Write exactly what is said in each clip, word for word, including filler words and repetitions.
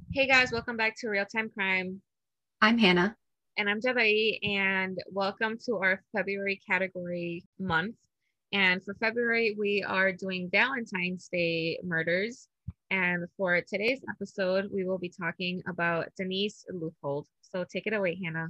Hey guys, welcome back to Real Time Crime. I'm Hannah. And I'm Jabari, and welcome to our February category month. And for February, we are doing Valentine's Day murders. And for today's episode, we will be talking about Denise Luthold. So take it away, Hannah.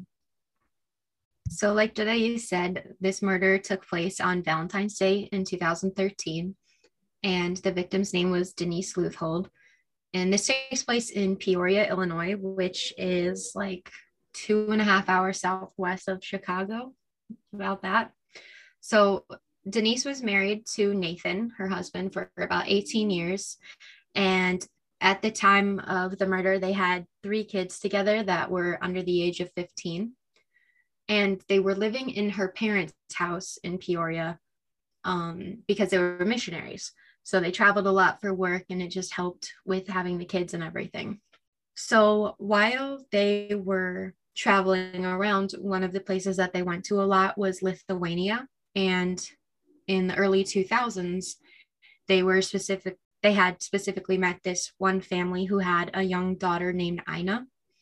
So, like today said, this murder took place on Valentine's Day in two thousand thirteen, and the victim's name was Denise Luthold. And this takes place in Peoria, Illinois, which is like two and a half hours southwest of Chicago, about that. So, Denise was married to Nathan, her husband, for about eighteen years. And at the time of the murder, they had three kids together that were under the age of fifteen. And they were living in her parents' house in Peoria um, because they were missionaries. So they traveled a lot for work, and it just helped with having the kids and everything. So while they were traveling around, one of the places that they went to a lot was Lithuania. And in the early two thousands, they were specific, they had specifically met this one family who had a young daughter named Ina.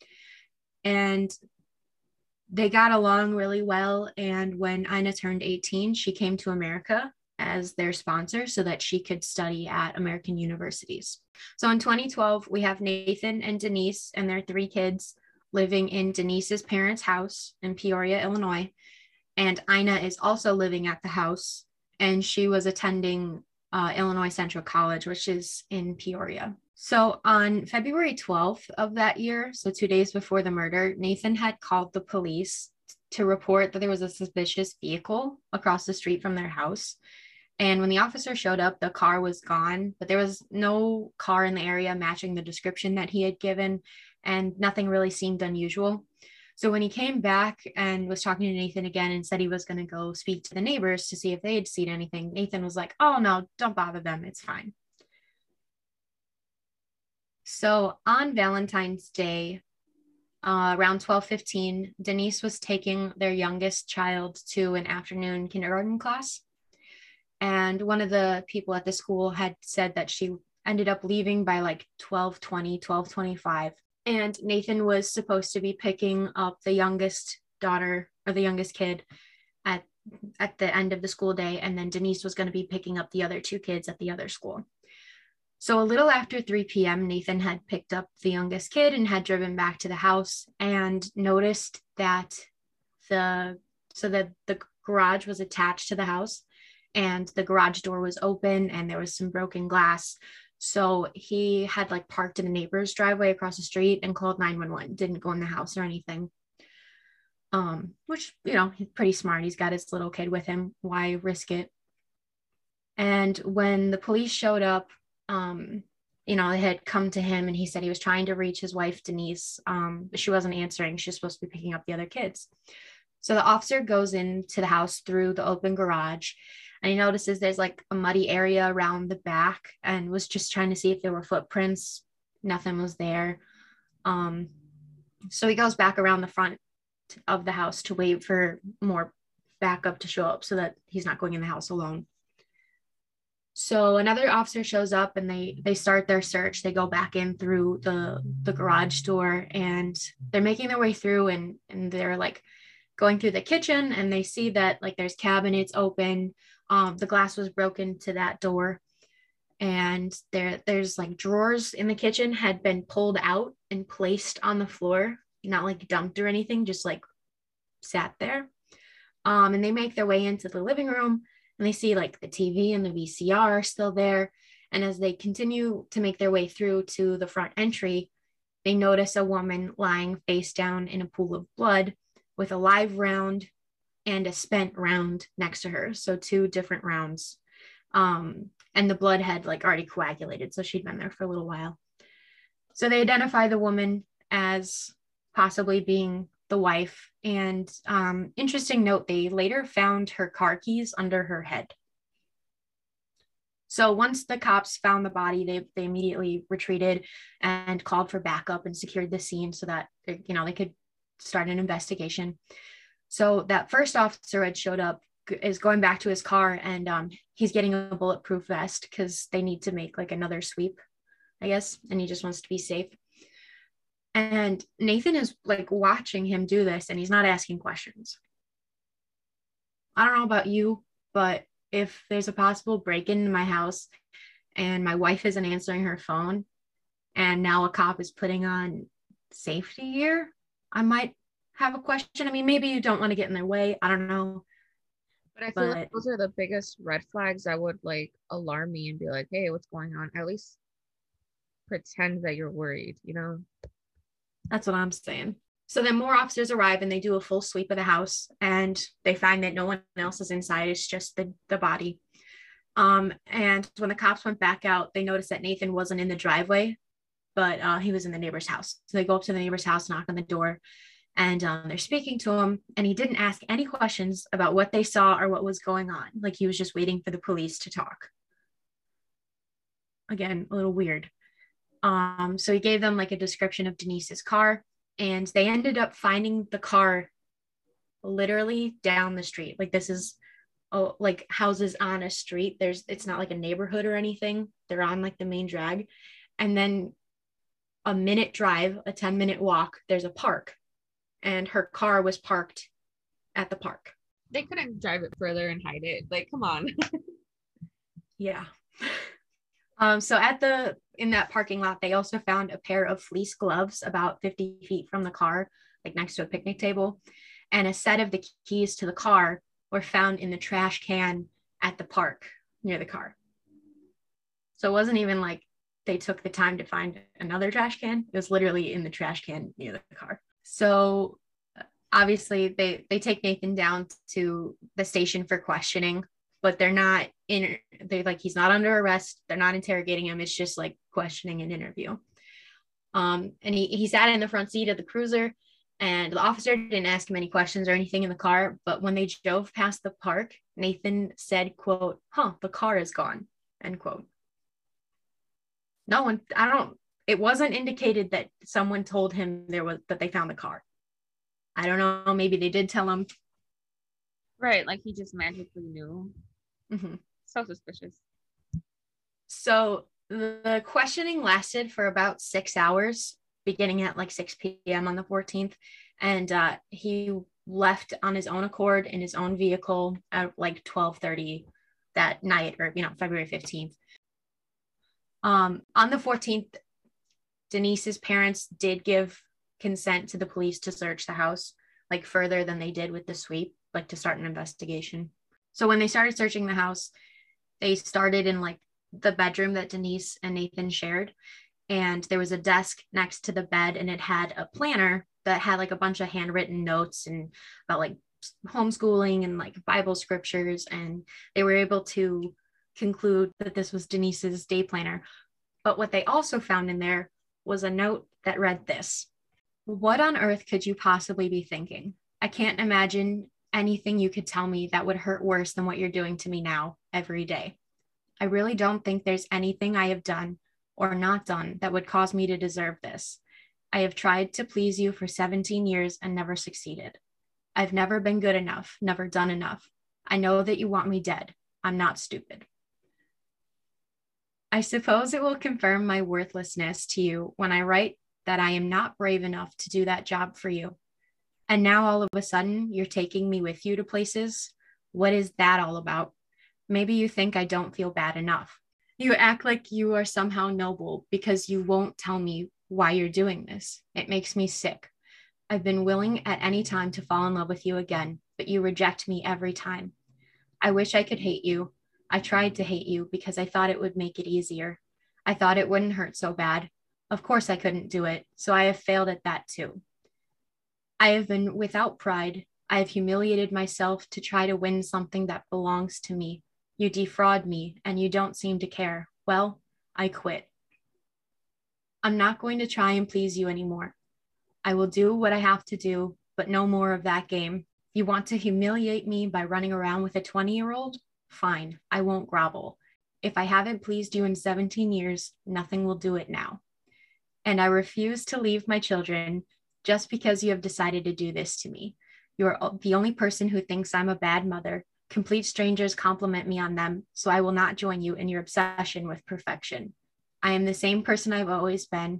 And they got along really well. And when Ina turned eighteen, she came to America as their sponsor so that she could study at American universities. So in twenty twelve, we have Nathan and Denise and their three kids living in Denise's parents' house in Peoria, Illinois. And Ina is also living at the house, and she was attending uh, Illinois Central College, which is in Peoria. So on February twelfth of that year, so two days before the murder, Nathan had called the police to report that there was a suspicious vehicle across the street from their house. And when the officer showed up, the car was gone, but there was no car in the area matching the description that he had given, and nothing really seemed unusual. So when he came back and was talking to Nathan again and said he was going to go speak to the neighbors to see if they had seen anything, Nathan was like, "Oh, no, don't bother them. It's fine." So on Valentine's Day, uh, around twelve fifteen, Denise was taking their youngest child to an afternoon kindergarten class. And one of the people at the school had said that she ended up leaving by like twelve twenty, twelve twenty-five. And Nathan was supposed to be picking up the youngest daughter or the youngest kid at, at the end of the school day. And then Denise was going to be picking up the other two kids at the other school. So a little after three p.m., Nathan had picked up the youngest kid and had driven back to the house and noticed that the so that the garage was attached to the house, and the garage door was open and there was some broken glass. So he had like parked in the neighbor's driveway across the street and called nine one one. Didn't go in the house or anything. Um, which, you know, he's pretty smart. He's got his little kid with him. Why risk it? And when the police showed up, um, you know, they had come to him and he said he was trying to reach his wife, Denise, um, but she wasn't answering. She was supposed to be picking up the other kids. So the officer goes into the house through the open garage, and he notices there's like a muddy area around the back, and was just trying to see if there were footprints. Nothing was there. Um, so he goes back around the front of the house to wait for more backup to show up so that he's not going in the house alone. So another officer shows up and they they start their search. They go back in through the the garage door, and they're making their way through, and and they're like going through the kitchen, and they see that like there's cabinets open. Um, the glass was broken to that door, and there there's like drawers in the kitchen had been pulled out and placed on the floor, not like dumped or anything, just like sat there. Um, and they make their way into the living room, and they see like the T V and the V C R are still there. And as they continue to make their way through to the front entry, they notice a woman lying face down in a pool of blood with a live round and a spent round next to her. So two different rounds. Um, and the blood had like already coagulated. So she'd been there for a little while. So they identify the woman as possibly being the wife. And um, interesting note, they later found her car keys under her head. So once the cops found the body, they, they immediately retreated and called for backup and secured the scene so that, you know, they could start an investigation. So that first officer had showed up is going back to his car, and um, he's getting a bulletproof vest because they need to make like another sweep, I guess, and he just wants to be safe. And Nathan is like watching him do this and he's not asking questions. I don't know about you, but if there's a possible break in my house and my wife isn't answering her phone and now a cop is putting on safety gear, I might have a question. I mean, maybe you don't want to get in their way. I don't know. But I feel But like those are the biggest red flags that would like alarm me and be like, hey, what's going on? At least pretend that you're worried, you know? that's what I'm saying. So then more officers arrive and they do a full sweep of the house and they find that no one else is inside. It's just the, the body. Um, and when the cops went back out, they noticed that Nathan wasn't in the driveway, but uh, he was in the neighbor's house. So they go up to the neighbor's house, knock on the door, and um, they're speaking to him. And he didn't ask any questions about what they saw or what was going on. Like he was just waiting for the police to talk. Again, a little weird. Um, so he gave them like a description of Denise's car, and they ended up finding the car literally down the street. Like this is oh, like houses on a street. There's it's not like a neighborhood or anything. They're on like the main drag. And then a minute drive, a ten minute walk, there's a park. And her car was parked at the park. They couldn't drive it further and hide it. Like, come on. Yeah. Um, so at the in that parking lot, they also found a pair of fleece gloves about fifty feet from the car, like next to a picnic table, and a set of the keys to the car were found in the trash can at the park near the car. So it wasn't even like they took the time to find another trash can. It was literally in the trash can near the car. So obviously they they take Nathan down to the station for questioning, but they're not in they like he's not under arrest. They're not interrogating him. It's just like questioning and interview. Um, and he he sat in the front seat of the cruiser, and the officer didn't ask him any questions or anything in the car. But when they drove past the park, Nathan said, quote, "Huh, the car is gone," end quote. No one, I don't, it wasn't indicated that someone told him there was that they found the car. I don't know. Maybe they did tell him. Right. Like he just magically knew. Mm-hmm. So suspicious. So the questioning lasted for about six hours, beginning at like six p.m. on the fourteenth. And uh, he left on his own accord in his own vehicle at like twelve thirty that night, or, you know, February fifteenth. Um, on the fourteenth, Denise's parents did give consent to the police to search the house, like further than they did with the sweep, like to start an investigation. So when they started searching the house, they started in like the bedroom that Denise and Nathan shared. And there was a desk next to the bed, and it had a planner that had like a bunch of handwritten notes and about like homeschooling and like Bible scriptures. And they were able to conclude that this was Denise's day planner. But what they also found in there was a note that read this: "What on earth could you possibly be thinking? I can't imagine anything you could tell me that would hurt worse than what you're doing to me now every day. I really don't think there's anything I have done or not done that would cause me to deserve this. I have tried to please you for seventeen years and never succeeded. I've never been good enough, never done enough. I know that you want me dead. I'm not stupid. I suppose it will confirm my worthlessness to you when I write that I am not brave enough to do that job for you. And now all of a sudden, you're taking me with you to places. What is that all about? Maybe you think I don't feel bad enough. You act like you are somehow noble because you won't tell me why you're doing this. It makes me sick. I've been willing at any time to fall in love with you again, but you reject me every time. I wish I could hate you. I tried to hate you because I thought it would make it easier. I thought it wouldn't hurt so bad. Of course I couldn't do it, so I have failed at that too. I have been without pride. I have humiliated myself to try to win something that belongs to me. You defraud me, and you don't seem to care. Well, I quit. I'm not going to try and please you anymore. I will do what I have to do, but no more of that game. You want to humiliate me by running around with a twenty-year-old? Fine, I won't grovel. If I haven't pleased you in seventeen years, nothing will do it now. And I refuse to leave my children just because you have decided to do this to me. You are the only person who thinks I'm a bad mother. Complete strangers compliment me on them, so I will not join you in your obsession with perfection. I am the same person I've always been.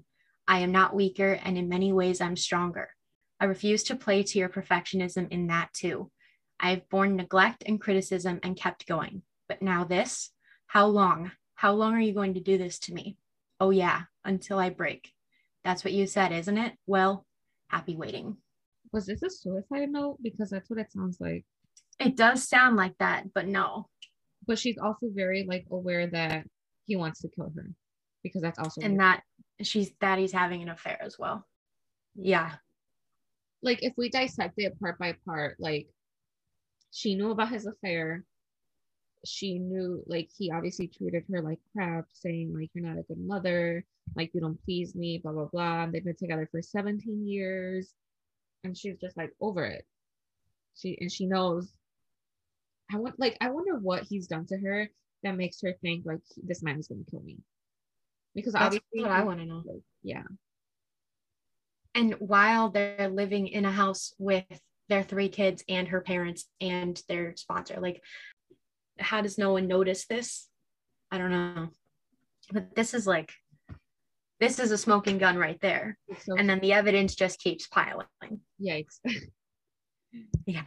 I am not weaker, and in many ways, I'm stronger. I refuse to play to your perfectionism in that too. I have borne neglect and criticism and kept going. But now this, how long? How long are you going to do this to me? Oh yeah, until I break. That's what you said, isn't it? Well, happy waiting. Was this a suicide note? Because that's what it sounds like. It does sound like that, but no. But she's also very like aware that he wants to kill her, because that's also And weird. that she's that he's having an affair as well. Yeah. Like if we dissect it part by part, like she knew about his affair. She knew, like, he obviously treated her like crap, saying like, you're not a good mother, like you don't please me, blah blah blah. And they've been together for seventeen years, and she's just like over it. She and she knows. I want like I wonder what he's done to her that makes her think like, this man is gonna kill me. Because That's obviously, what I want to know. like, yeah. And while they're living in a house with their three kids and her parents and their sponsor, like, how does no one notice this? I don't know. But this is like, this is a smoking gun right there. So, and then the evidence just keeps piling. Yikes. Yeah.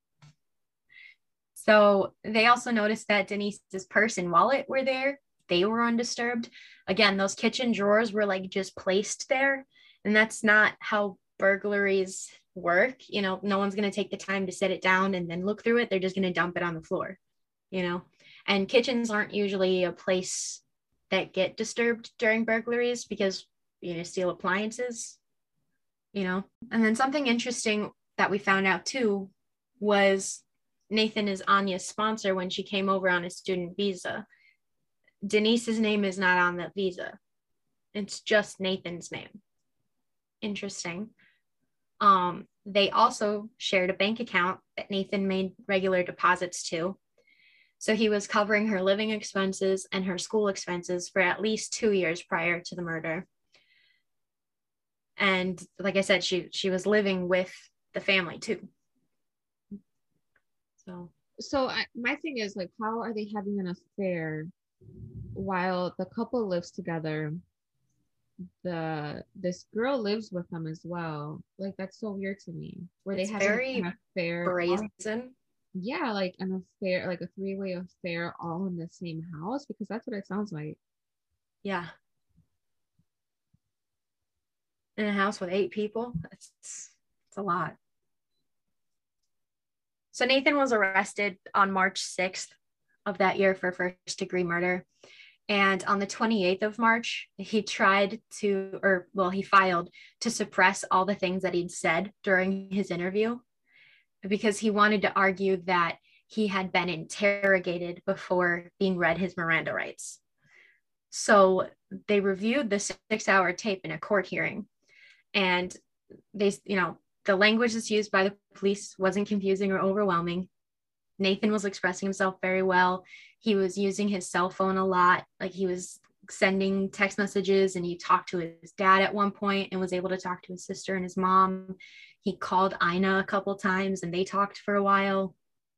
So they also noticed that Denise's purse and wallet were there. They were undisturbed. Again, those kitchen drawers were like just placed there. And that's not how burglaries work. You know, no one's going to take the time to set it down and then look through it. They're just going to dump it on the floor, you know. And kitchens aren't usually a place that get disturbed during burglaries because, you know, steal appliances, you know. And then something interesting that we found out too was Nathan is Anya's sponsor when she came over on a student visa. Denise's name is not on that visa. It's just Nathan's name. Interesting. Um, they also shared a bank account that Nathan made regular deposits to. So he was covering her living expenses and her school expenses for at least two years prior to the murder. And like I said, she she was living with the family too. So, so I, my thing is like, how are they having an affair while the couple lives together? The this girl lives with them as well. Like, that's so weird to me. Where they have an affair, brazen. Yeah, like an affair, like a three-way affair, all in the same house, because that's what it sounds like. Yeah. In a house with eight people, it's it's a lot. So Nathan was arrested on March sixth of that year for first degree murder. And on the twenty-eighth of March, he tried to, or well, he filed to suppress all the things that he'd said during his interview because he wanted to argue that he had been interrogated before being read his Miranda rights. So they reviewed the six-hour tape in a court hearing, and they, you know, the language that's used by the police wasn't confusing or overwhelming. Nathan was expressing himself very well. He was using his cell phone a lot. Like, he was sending text messages, and he talked to his dad at one point and was able to talk to his sister and his mom. He called Ina a couple times and they talked for a while.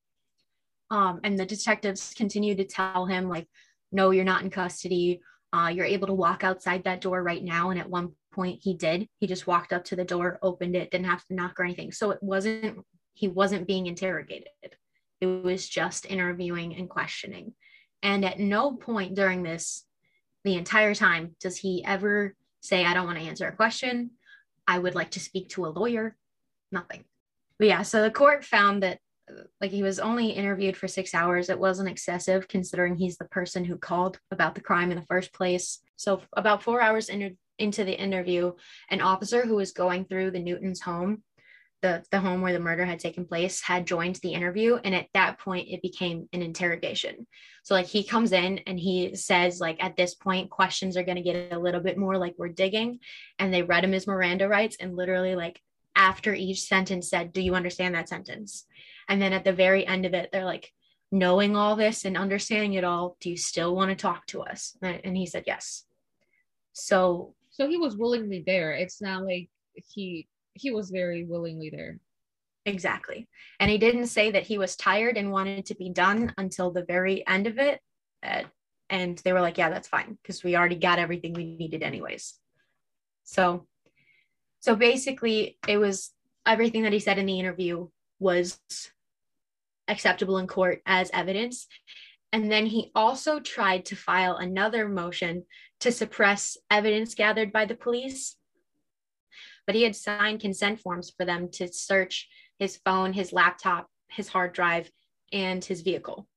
Um, and the detectives continued to tell him, like, no, you're not in custody. Uh, you're able to walk outside that door right now. And at one point he did. He just walked up to the door, opened it, didn't have to knock or anything. So it wasn't, he wasn't being interrogated. It was just interviewing and questioning. And at no point during this, the entire time, does he ever say, I don't want to answer a question. I would like to speak to a lawyer. Nothing. But yeah, so the court found that, like, he was only interviewed for six hours. It wasn't excessive considering he's the person who called about the crime in the first place. So about four hours in, into the interview, an officer who was going through the Newtons' home, the, the home where the murder had taken place, had joined the interview. And at that point, it became an interrogation. So, like, he comes in and he says, like, at this point, questions are going to get a little bit more like we're digging. And they read him his Miranda rights, and literally, like, after each sentence said, do you understand that sentence? And then at the very end of it, they're like, knowing all this and understanding it all, do you still want to talk to us? And he said, yes. So, so he was willingly there. It's not like he, he was very willingly there. Exactly. And he didn't say that he was tired and wanted to be done until the very end of it. Uh, and they were like, yeah, that's fine, because we already got everything we needed anyways. So, so basically it was everything that he said in the interview was acceptable in court as evidence. And then he also tried to file another motion to suppress evidence gathered by the police. But he had signed consent forms for them to search his phone, his laptop, his hard drive, and his vehicle.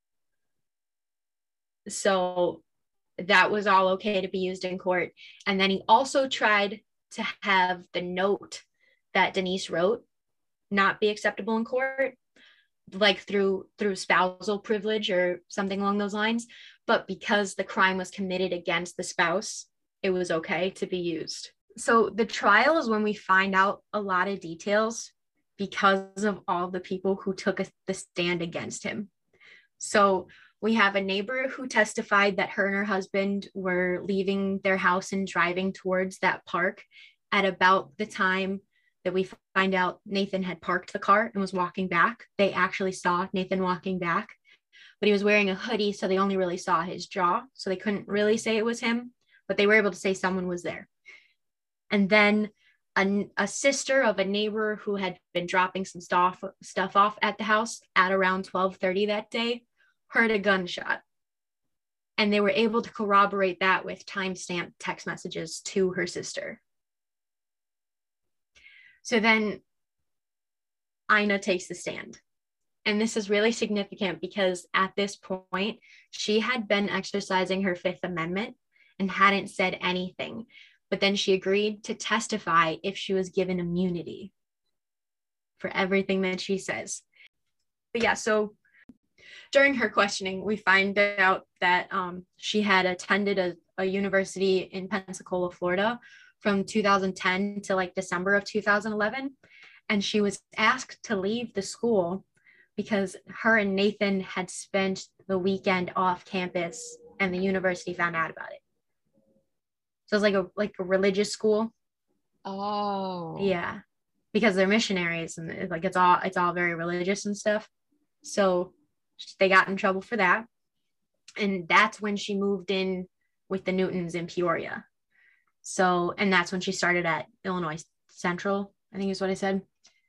So that was all okay to be used in court. And then he also tried to have the note that Denise wrote not be acceptable in court, like through through spousal privilege or something along those lines. But because the crime was committed against the spouse, it was okay to be used. So the trial is when we find out a lot of details because of all the people who took a, the stand against him. So we have a neighbor who testified that her and her husband were leaving their house and driving towards that park at about the time that we find out Nathan had parked the car and was walking back. They actually saw Nathan walking back, but he was wearing a hoodie, so they only really saw his jaw. So they couldn't really say it was him, but they were able to say someone was there. And then a, a sister of a neighbor who had been dropping some stuff, stuff off at the house at around twelve thirty that day heard a gunshot. And they were able to corroborate that with timestamped text messages to her sister. So then Ina takes the stand. And this is really significant because at this point, she had been exercising her Fifth Amendment and hadn't said anything. But then she agreed to testify if she was given immunity for everything that she says. But yeah, so during her questioning, we find out that um, she had attended a, a university in Pensacola, Florida from two thousand ten to like December of two thousand eleven. And she was asked to leave the school because her and Nathan had spent the weekend off campus and the university found out about it. So it's like a like a religious school. Oh. Yeah. Because they're missionaries and it, like it's all it's all very religious and stuff. So they got in trouble for that. And that's when she moved in with the Newtons in Peoria. So, and that's when she started at Illinois Central, I think is what I said.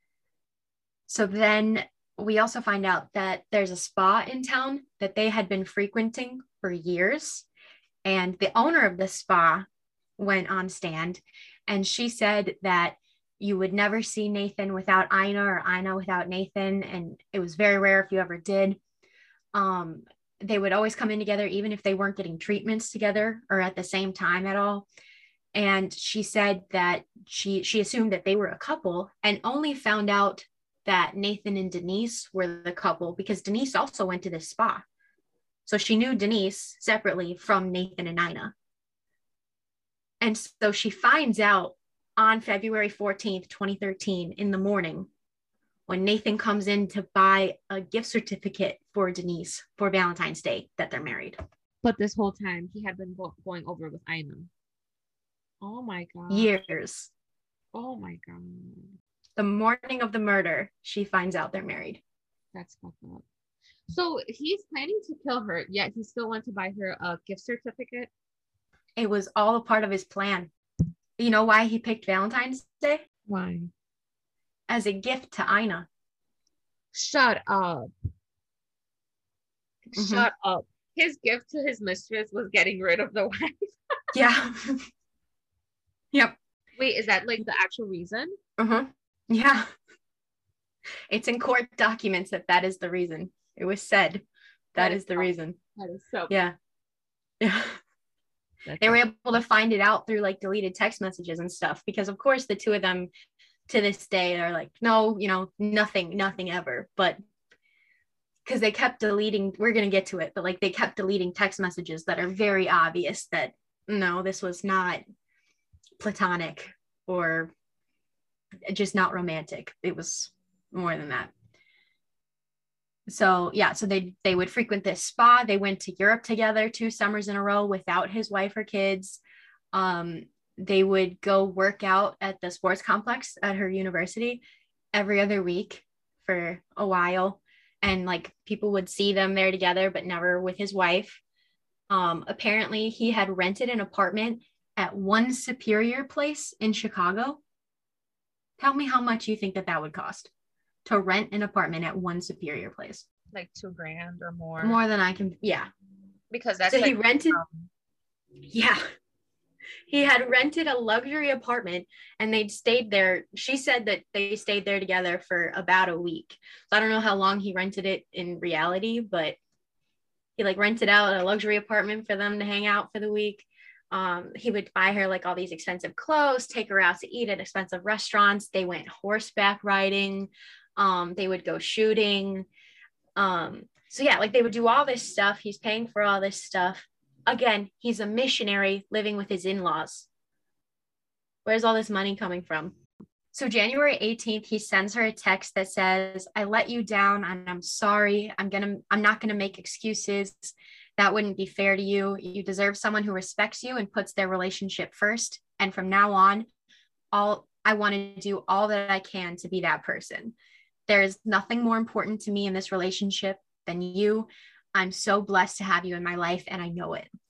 So then we also find out that there's a spa in town that they had been frequenting for years. And the owner of the spa went on stand and she said that you would never see Nathan without Ina or Ina without Nathan. And it was very rare if you ever did. Um, they would always come in together, even if they weren't getting treatments together or at the same time at all. And she said that she she assumed that they were a couple and only found out that Nathan and Denise were the couple because Denise also went to this spa. So she knew Denise separately from Nathan and Ina. And so she finds out on February fourteenth, twenty thirteen in the morning when Nathan comes in to buy a gift certificate for Denise for Valentine's Day that they're married. But this whole time he had been go- going over with Ina. Oh my God. Years. Oh my God. The morning of the murder, she finds out they're married. That's fucked up. So he's planning to kill her, yet he still wants to buy her a gift certificate. It was all a part of his plan. You know why he picked Valentine's Day? Why? As a gift to Ina. Shut up. Mm-hmm. Shut up. His gift to his mistress was getting rid of the wife. Yeah. Yep. Wait, is that like the actual reason? Uh-huh. Yeah. It's in court documents that that is the reason. It was said that, that is, is the awesome. reason. That is so Yeah. Yeah. That's they were awesome. able to find it out through like deleted text messages and stuff because of course the two of them to this day are like, no, you know, nothing, nothing ever. But because they kept deleting, we're going to get to it, but like they kept deleting text messages that are very obvious that no, this was not platonic or just not romantic. It was more than that. So yeah, so they they would frequent this spa. They went to Europe together two summers in a row without his wife or kids. Um, they would go work out at the sports complex at her university every other week for a while. And like people would see them there together, but never with his wife. Um, apparently he had rented an apartment at One Superior Place in Chicago. Tell me how much you think that that would cost to rent an apartment at One Superior Place. Like two grand or more. More than I can, yeah. Because that's so like, he rented, um, yeah. He had rented a luxury apartment and they'd stayed there. She said that they stayed there together for about a week. So I don't know how long he rented it in reality, but he like rented out a luxury apartment for them to hang out for the week. Um, he would buy her like all these expensive clothes, take her out to eat at expensive restaurants. They went horseback riding. Um, they would go shooting. Um, so yeah, like they would do all this stuff. He's paying for all this stuff. Again, he's a missionary living with his in-laws. Where's all this money coming from? So January eighteenth, he sends her a text that says, I let you down and I'm sorry. I'm gonna, I'm not gonna make excuses. That wouldn't be fair to you. You deserve someone who respects you and puts their relationship first. And from now on, all I want to do all that I can to be that person. There is nothing more important to me in this relationship than you. I'm so blessed to have you in my life, and I know it.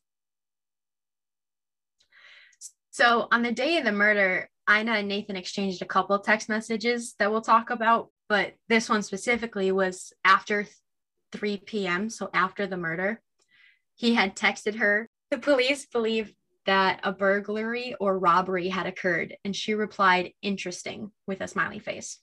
So on the day of the murder, Ina and Nathan exchanged a couple of text messages that we'll talk about, but this one specifically was after three p.m., so after the murder. He had texted her. The police believe that a burglary or robbery had occurred, and she replied, interesting, with a smiley face.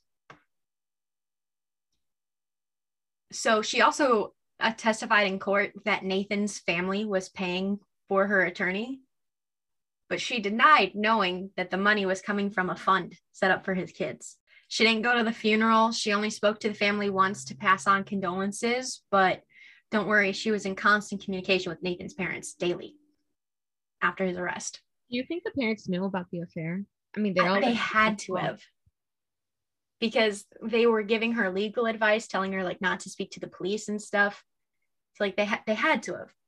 So she also uh, testified in court that Nathan's family was paying for her attorney, but she denied knowing that the money was coming from a fund set up for his kids. She didn't go to the funeral. She only spoke to the family once to pass on condolences, but don't worry, she was in constant communication with Nathan's parents daily after his arrest. Do you think the parents knew about the affair? I mean, they all they had to have, because they were giving her legal advice, telling her like not to speak to the police and stuff. So like they had they had to have.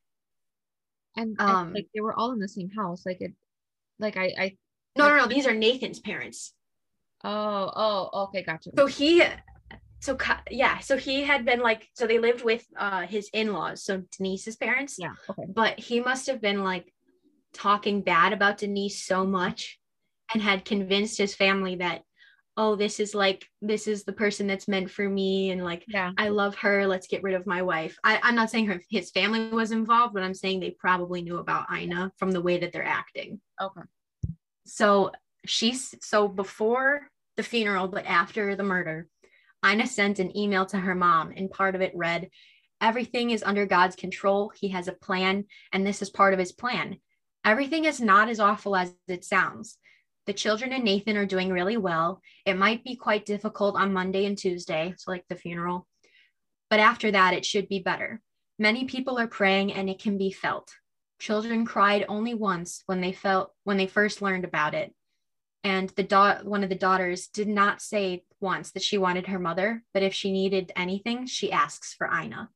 And, um and like they were all in the same house. Like it, like I, I. No, no, no. These are Nathan's parents. Oh, oh, okay, gotcha. So he, so yeah, so he had been like, so they lived with uh his in-laws, so Denise's parents. Yeah. Okay. But he must have been like talking bad about Denise so much, and had convinced his family that, oh, this is like, this is the person that's meant for me. And like, yeah, I love her. Let's get rid of my wife. I, I'm not saying her, his family was involved, but I'm saying they probably knew about Ina from the way that they're acting. Okay. So she's, so before the funeral, but after the murder, Ina sent an email to her mom, and part of it read, everything is under God's control. He has a plan, and this is part of his plan. Everything is not as awful as it sounds. The children and Nathan are doing really well. It might be quite difficult on Monday and Tuesday, so like the funeral, but after that, it should be better. Many people are praying, and it can be felt. Children cried only once when they felt when they first learned about it, and the da- one of the daughters did not say once that she wanted her mother, but if she needed anything, she asks for Ina.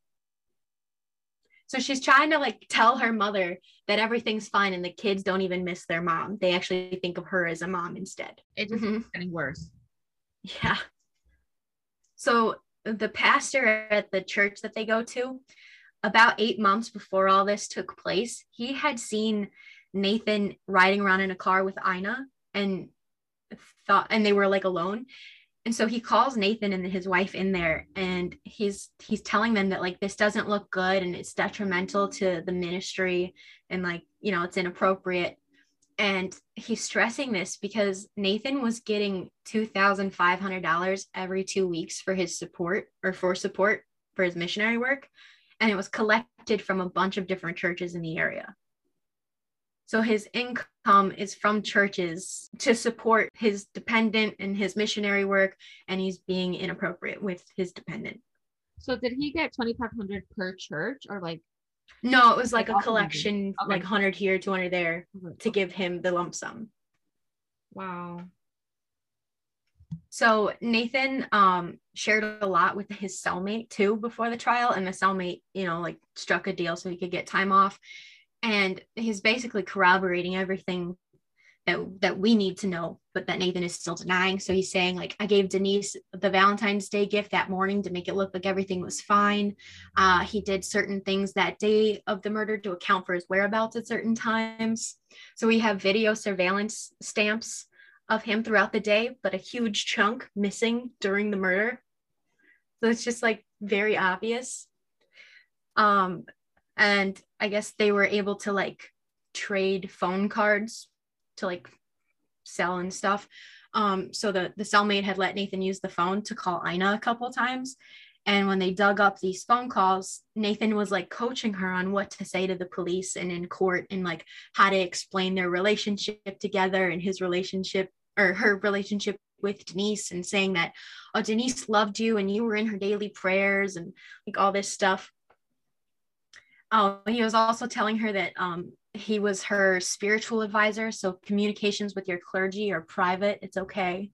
So she's trying to like tell her mother that everything's fine and the kids don't even miss their mom. They actually think of her as a mom instead. It just mm-hmm. keeps getting worse. Yeah. So the pastor at the church that they go to, about eight months before all this took place, he had seen Nathan riding around in a car with Ina, and thought, and they were like alone. And so he calls Nathan and his wife in there, and he's he's telling them that like this doesn't look good and it's detrimental to the ministry, and like, you know, it's inappropriate. And he's stressing this because Nathan was getting two thousand five hundred dollars every two weeks for his support or for support for his missionary work. And it was collected from a bunch of different churches in the area. So his income is from churches to support his dependent and his missionary work, and he's being inappropriate with his dependent. So did he get twenty-five hundred per church, or like? No, it was like, like a collection, okay. like one hundred here, two hundred there, to give him the lump sum. Wow. So Nathan um, shared a lot with his cellmate too before the trial, and the cellmate, you know, like struck a deal so he could get time off. And he's basically corroborating everything that that we need to know, but that Nathan is still denying. So he's saying, like, I gave Denise the Valentine's Day gift that morning to make it look like everything was fine. Uh, he did certain things that day of the murder to account for his whereabouts at certain times. So we have video surveillance stamps of him throughout the day, but a huge chunk missing during the murder. So it's just like very obvious. Um, and I guess they were able to like trade phone cards to like sell and stuff. Um, so the, the cellmate had let Nathan use the phone to call Ina a couple of times. And when they dug up these phone calls, Nathan was like coaching her on what to say to the police and in court, and like how to explain their relationship together and his relationship or her relationship with Denise, and saying that, oh, Denise loved you and you were in her daily prayers and like all this stuff. Oh, he was also telling her that um, he was her spiritual advisor. So communications with your clergy are private. It's okay.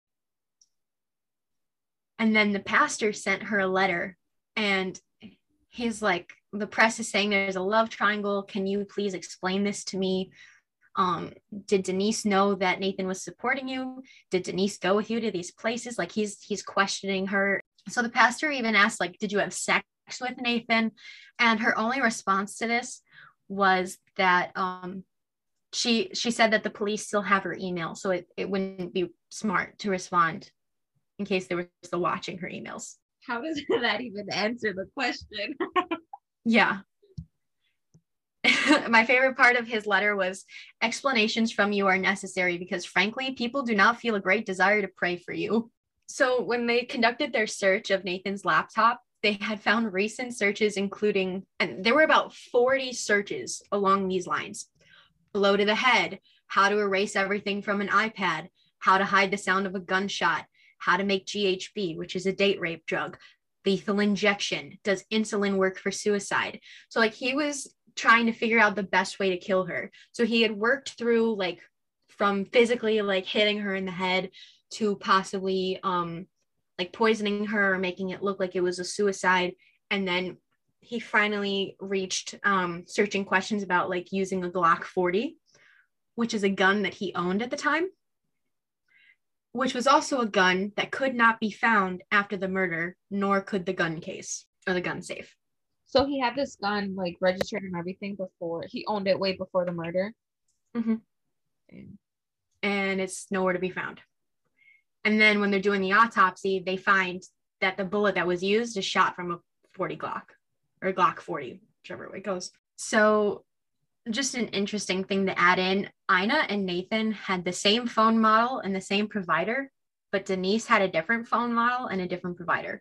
And then the pastor sent her a letter, and he's like, the press is saying there's a love triangle. Can you please explain this to me? Um, did Denise know that Nathan was supporting you? Did Denise go with you to these places? Like he's he's questioning her. So the pastor even asked, like, did you have sex with Nathan? And her only response to this was that um, she she said that the police still have her email, so it, it wouldn't be smart to respond in case they were still watching her emails. How does that even answer the question? Yeah. My favorite part of his letter was, explanations from you are necessary because frankly, people do not feel a great desire to pray for you. So when they conducted their search of Nathan's laptop, they had found recent searches, including, and there were about forty searches along these lines: blow to the head, how to erase everything from an iPad, how to hide the sound of a gunshot, how to make G H B, which is a date rape drug, lethal injection, does insulin work for suicide? So like he was trying to figure out the best way to kill her. So he had worked through like from physically like hitting her in the head to possibly um like poisoning her or making it look like it was a suicide. And then he finally reached um searching questions about like using a Glock forty, which is a gun that he owned at the time, which was also a gun that could not be found after the murder, nor could the gun case or the gun safe. So he had this gun like registered and everything before, he owned it way before the murder. Mm-hmm. And it's nowhere to be found. And then when they're doing the autopsy, they find that the bullet that was used is shot from a forty Glock or Glock forty, whichever way it goes. So just an interesting thing to add in, Ina and Nathan had the same phone model and the same provider, but Denise had a different phone model and a different provider.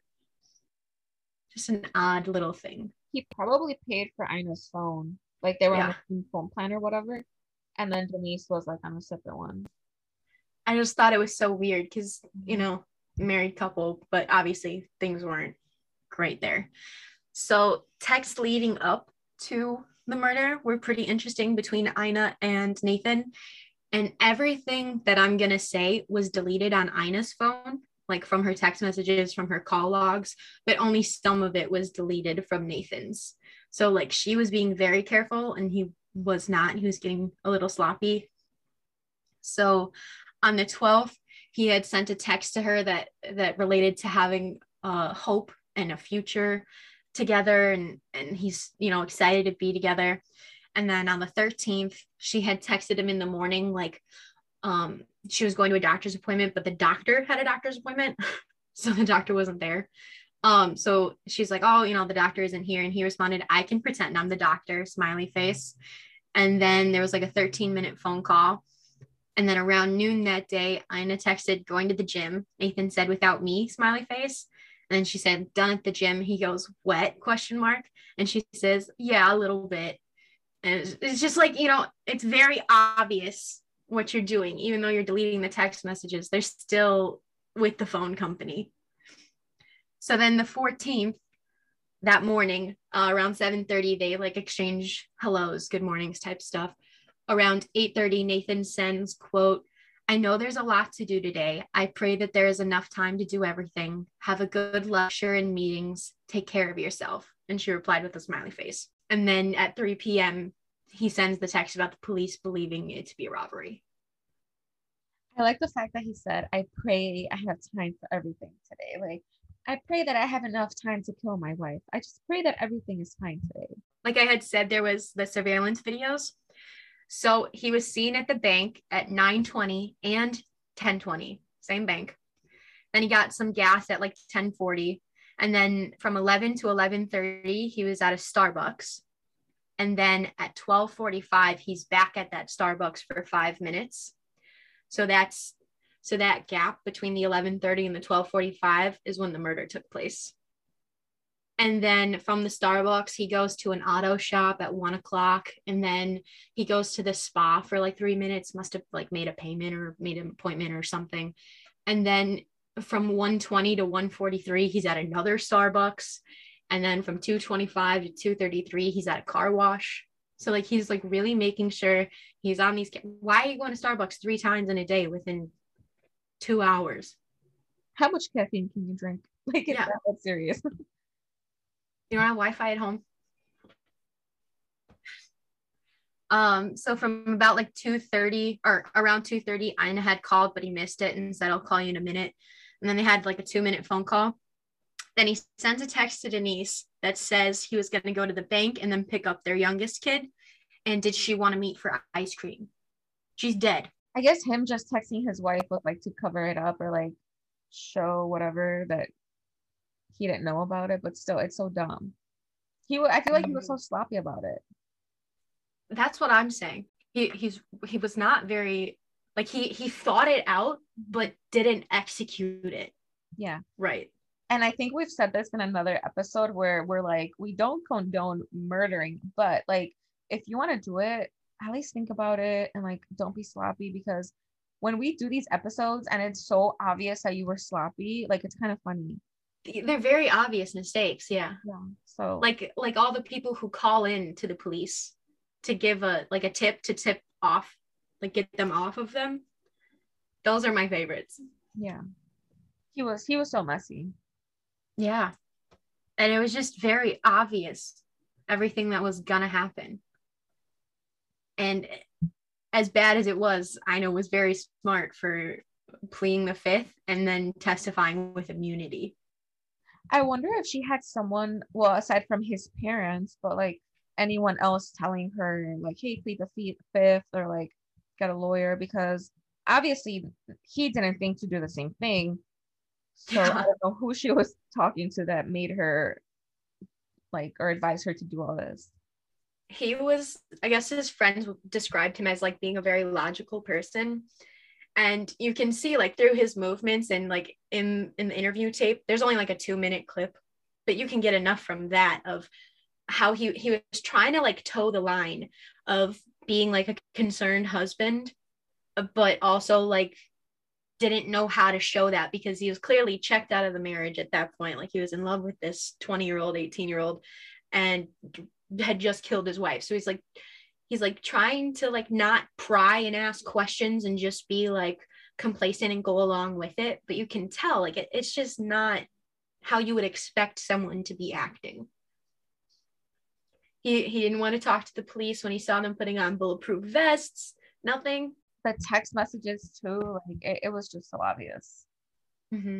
Just an odd little thing. He probably paid for Ina's phone. Like they were Yeah. on the same phone plan or whatever. And then Denise was like on a separate one. I just thought it was so weird because, you know, married couple, but obviously things weren't great there. So texts leading up to the murder were pretty interesting between Ina and Nathan. And everything that I'm going to say was deleted on Ina's phone, like from her text messages, from her call logs, but only some of it was deleted from Nathan's. So like she was being very careful and he was not. He was getting a little sloppy. So on the twelfth, he had sent a text to her that that related to having uh, hope and a future together, and and he's, you know, excited to be together. And then on the thirteenth, she had texted him in the morning like um she was going to a doctor's appointment, but the doctor had a doctor's appointment, so the doctor wasn't there. Um so she's like, oh, you know, the doctor isn't here, and he responded, I can pretend I'm the doctor, smiley face. And then there was like a thirteen minute phone call. And then around noon that day, Ina texted, going to the gym. Nathan said, without me, smiley face. And then she said, done at the gym. He goes, wet, question mark. And she says, yeah, a little bit. And it's, it's just like, you know, it's very obvious what you're doing. Even though you're deleting the text messages, they're still with the phone company. So then the fourteenth, that morning, uh, around seven thirty, they like exchange hellos, good mornings type stuff. Around eight thirty, Nathan sends, quote, I know there's a lot to do today. I pray that there is enough time to do everything. Have a good lecture and meetings. Take care of yourself. And she replied with a smiley face. And then at three p.m., he sends the text about the police believing it to be a robbery. I like the fact that he said, I pray I have time for everything today. Like, I pray that I have enough time to kill my wife. I just pray that everything is fine today. Like I had said, there was the surveillance videos. So he was seen at the bank at nine twenty and ten twenty, same bank. Then he got some gas at like ten forty. And then from eleven to eleven thirty, he was at a Starbucks. And then at twelve forty-five, he's back at that Starbucks for five minutes. So that's so that gap between the eleven thirty and the twelve forty-five is when the murder took place. And then from the Starbucks, he goes to an auto shop at one o'clock. And then he goes to the spa for like three minutes, must have like made a payment or made an appointment or something. And then from one twenty to one forty-three, he's at another Starbucks. And then from two twenty-five to two thirty-three, he's at a car wash. So like, he's like really making sure he's on these. Why are you going to Starbucks three times in a day within two hours? How much caffeine can you drink? Like, it's Yeah. not that serious. You don't have Wi-Fi at home? Um, so from about like two thirty or around two thirty, Ina had called, but he missed it and said, I'll call you in a minute. And then they had like a two minute phone call. Then he sends a text to Denise that says he was going to go to the bank and then pick up their youngest kid. And did she want to meet for ice cream? She's dead. I guess him just texting his wife was like to cover it up or like show whatever that he didn't know about it, but still, it's so dumb. He, I feel like he was so sloppy about it. That's what I'm saying. He he's he was not very like he he thought it out, but didn't execute it. Yeah. Right. And I think we've said this in another episode where we're like, we don't condone murdering, but like, if you want to do it, at least think about it and like, don't be sloppy, because when we do these episodes and it's so obvious that you were sloppy, like, it's kind of funny. They're very obvious mistakes. Yeah. Yeah. So like like all the people who call in to the police to give a like a tip to tip off, like get them off of them. Those are my favorites. Yeah. He was he was so messy. Yeah. And it was just very obvious everything that was gonna happen. And as bad as it was, Ina was very smart for pleading the fifth and then testifying with immunity. I wonder if she had someone, well, aside from his parents, but like anyone else telling her like, hey, plead the fifth or like get a lawyer, because obviously he didn't think to do the same thing. So yeah. I don't know who she was talking to that made her like, or advise her to do all this. He was, I guess his friends described him as like being a very logical person. And you can see like through his movements and like in, in the interview tape, there's only like a two minute clip, but you can get enough from that of how he, he was trying to like toe the line of being like a concerned husband, but also like didn't know how to show that because he was clearly checked out of the marriage at that point. Like he was in love with this twenty year old, eighteen year old and had just killed his wife. So he's like, he's like trying to like not pry and ask questions and just be like complacent and go along with it. But you can tell like it, it's just not how you would expect someone to be acting. He, he didn't want to talk to the police when he saw them putting on bulletproof vests, nothing. The text messages too, like it, it was just so obvious. Mm-hmm.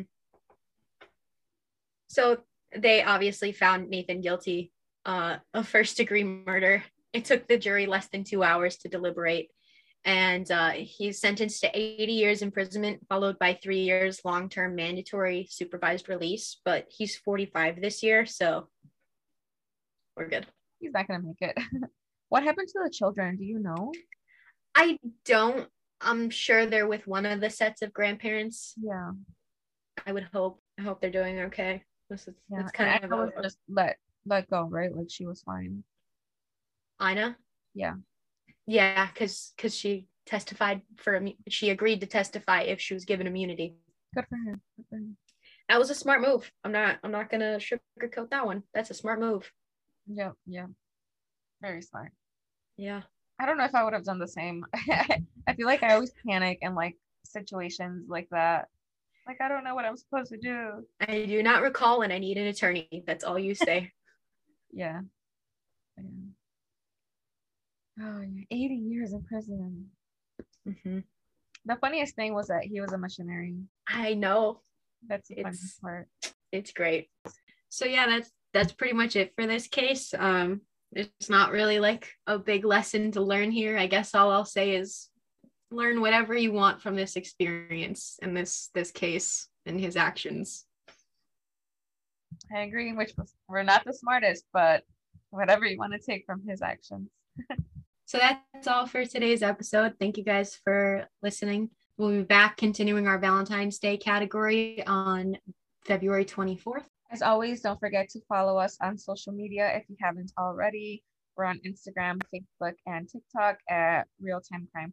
So they obviously found Nathan guilty uh, of first degree murder. It took the jury less than two hours to deliberate. And uh, he's sentenced to eighty years imprisonment, followed by three years long-term mandatory supervised release. But he's forty-five this year, so we're good. He's not going to make it. What happened to the children? Do you know? I don't. I'm sure they're with one of the sets of grandparents. Yeah. I would hope. I hope they're doing okay. This is, yeah. It's kind of was just let let go, right? Like she was fine. Ina? Yeah. Yeah, because because she testified for she agreed to testify if she was given immunity. Good for her. Good for her. That was a smart move. I'm not I'm not gonna sugarcoat that one. That's a smart move. Yeah, yeah. Very smart. Yeah. I don't know if I would have done the same. I feel like I always panic in like situations like that. Like I don't know what I'm supposed to do. I do not recall and I need an attorney. That's all you say. Yeah. Yeah. Oh, yeah. eighty years in prison. Mm-hmm. The funniest thing was that he was a missionary. I know. That's the funny It's part. it's great. So yeah, that's that's pretty much it for this case. Um, it's not really like a big lesson to learn here. I guess all I'll say is learn whatever you want from this experience and this this case and his actions. I agree, which was, we're not the smartest, but whatever you want to take from his actions. So that's all for today's episode. Thank you guys for listening. We'll be back continuing our Valentine's Day category on February twenty-fourth. As always, don't forget to follow us on social media if you haven't already. We're on Instagram, Facebook, and TikTok at Real Time Crime